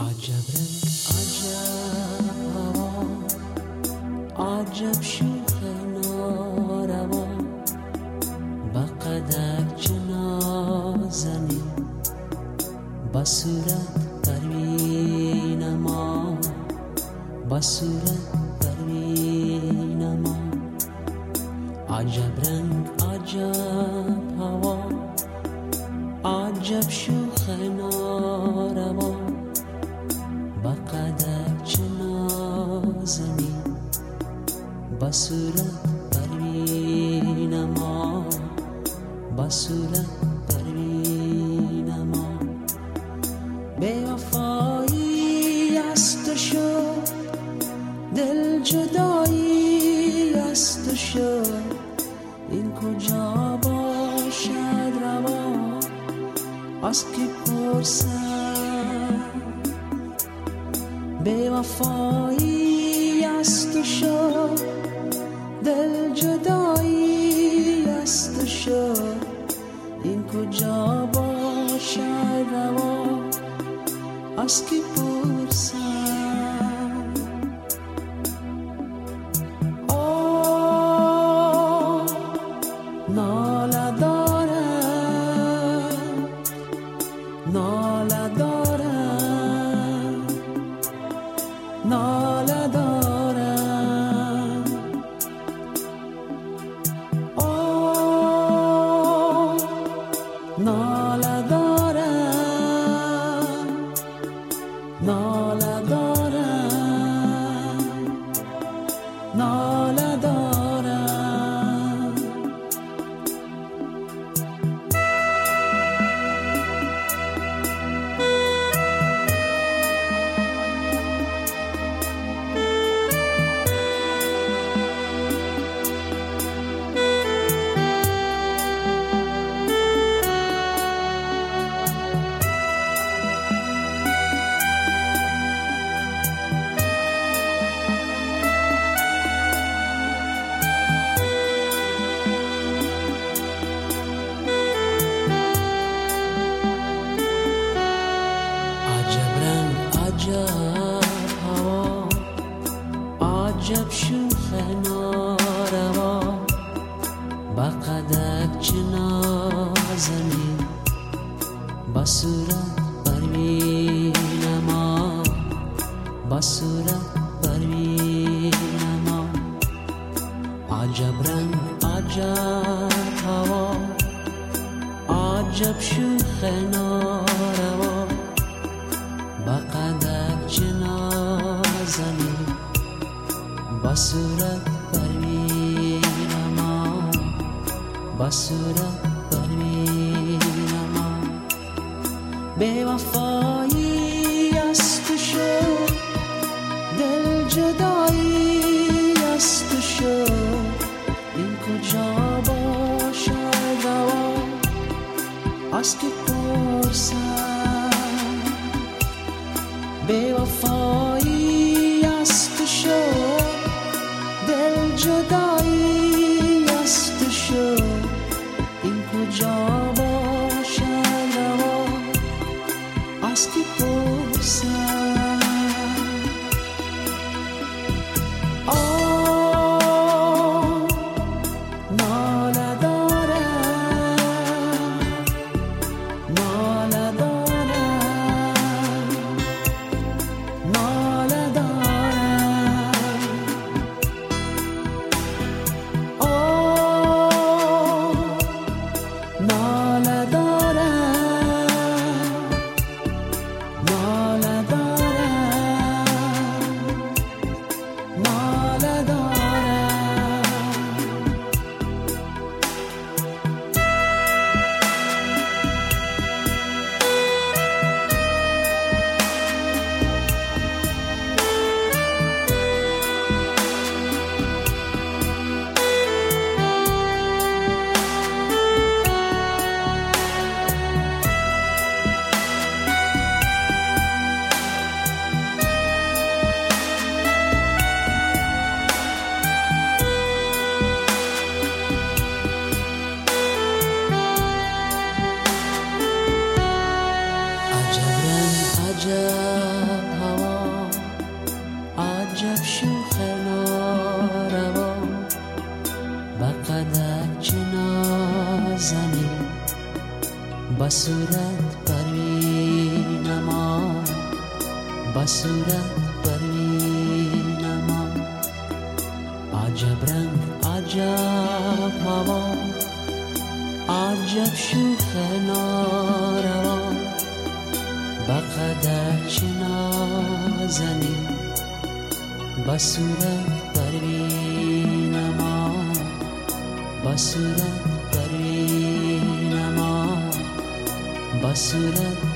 عجب رنگ عجب هوا، عجب شوخ ناروا، با قدک چه نازنی، با صورت پروین ما، با صورت پروین ما. عجب رنگ عجب هوا، عجب شوخ ناروا، با قدک چه نازنی، با صورت پروین ما، با صورت پروین ما. بی‌وفایی از تو شد، دل جدایی از تو شد، این کجا باشد روا، از کی پرسم. بی‌وفایی از تو شد، دل جدایی از تو شد، این کجا باشد روا، از کی پرسم. ناله دارم، ناله دارم، ناله دارم. ناله دارم، ناله دارم، ناله دارم. عجب هوا، عجب شوخ ناروا، با قدک چه نازنی، با صورت پروین ما، با صورت پروین ما. عجب رنگ عجب هوا، عجب شوخ ناروا، با قدک چه نازنی، با صورت پروین ما، با صورت پروین ما. بی‌وفایی از تو شد، دل جدایی از تو شد، این کجا باشد روا، از کی پرسم. بی‌وفایی از تو شد، دل جدایی از تو شد، این کجا باشد روا، از کی پرسم. ناله دارم، ناله دارم، ناله دارم. ناله دارم، ناله دارم، ناله دارم. عجب صورت برینما، با صورت برینما. عجب رنگ عجب هوا، عجب شوخ ناروا. بقدر چه نازنی، با صورت برینما، با صورت برینما، با صورت